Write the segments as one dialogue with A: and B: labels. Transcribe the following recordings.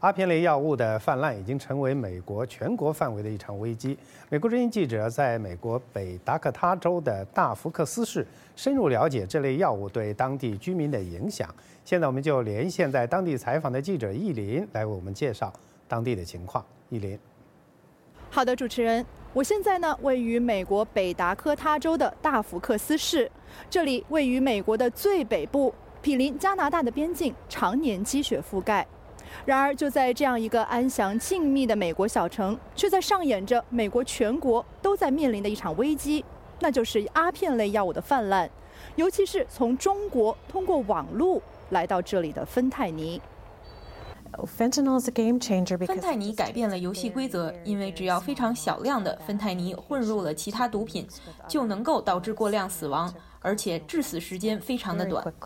A: 阿片类药物的泛滥已经成为美国全国范围的一场危机。美国之音记者在美国北达科他州的大福克斯市深入了解这类药物对当地居民的影响。现在我们就连线在当地采访的记者易林来为我们介绍当地的情况。易林，
B: 好的，主持人，我现在呢位于美国北达科他州的大福克斯市，这里位于美国的最北部，毗邻加拿大的边境，常年积雪覆盖。然而，就在这样一个安详静谧的美国小城，却在上演着美国全国都在面临的一场危机，那就是阿片类药物的泛滥，尤其是从中国通过网路来到这里的芬太尼。
C: 芬太尼改变了游戏规则，因为只要非常小量的芬太尼混入了其他毒品，就能够导致过量死亡，而且致死时间非常的短。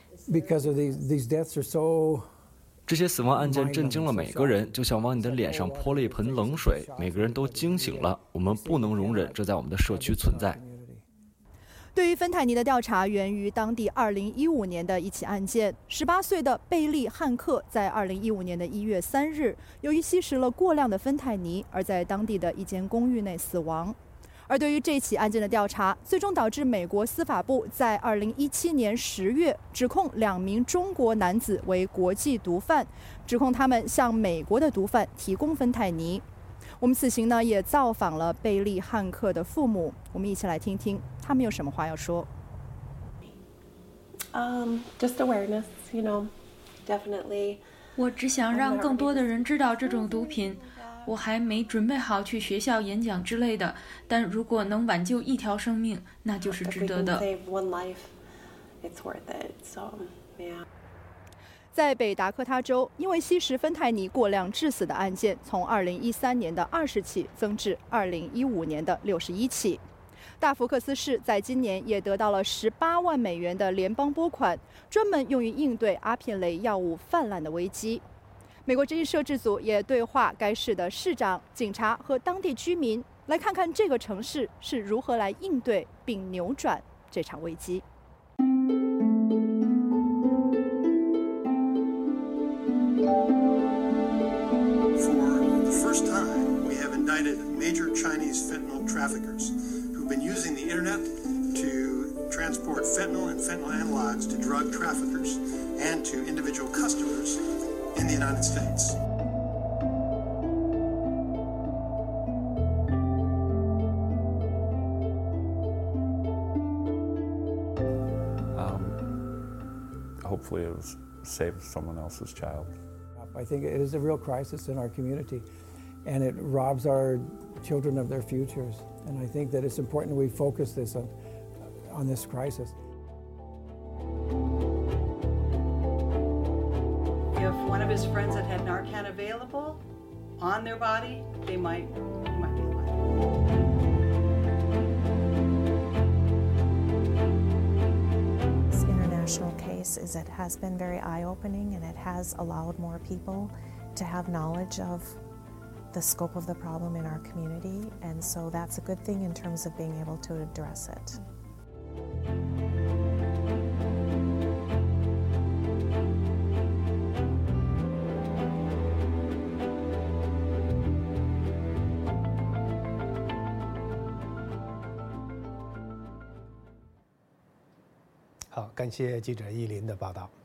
D: 这些死亡案件震惊了每个人，就像往你的脸上泼了一盆冷水，每个人都惊醒了。我们不能容忍这在我们的社区存在。
B: 对于芬太尼的调查源于当地2015年的一起案件，18岁的贝利·汉克在2015年的1月3日，由于吸食了过量的芬太尼，而在当地的一间公寓内死亡。而对于这起案件的调查，最终导致美国司法部在2017年10月指控2名中国男子为国际毒贩，指控他们向美国的毒贩提供芬太尼。我们此行呢也造访了贝利·汉克的父母，我们一起来听听他们有什么话要说。
E: Just awareness, definitely.
F: 我只想让更多的人知道这种毒品。我还没准备好去学校演讲之类的，但如果能挽救一条生命，那就是值得的。
B: 在北达科他州，因为吸食芬太尼过量致死的案件，从2013年的20起增至2015年的61起。大福克斯市在今年也得到了18万美元的联邦拨款，专门用于应对阿片类药物泛滥的危机。美国之音摄制组也对话该市的市长、警察和当地居民，来看看这个城市是如何来应对并扭转这场危机。
G: For the first time, we have indicted major Chinese fentanyl traffickers who've been using the internet to transport fentanyl and fentanyl analogs to drug traffickers and to individual customers in the United States.
H: Hopefully it will save someone else's child.
I: I think it is a real crisis in our community, and it robs our children of their futures. And I think that it's important that we focus this on this crisis.
J: If one of his friends had Narcan available on their body, he might be alive.
C: This international case it has been very eye-opening, and it has allowed more people to have knowledge of the scope of the problem in our community, and so that's a good thing in terms of being able to address it.
A: 好，感谢记者易林的报道。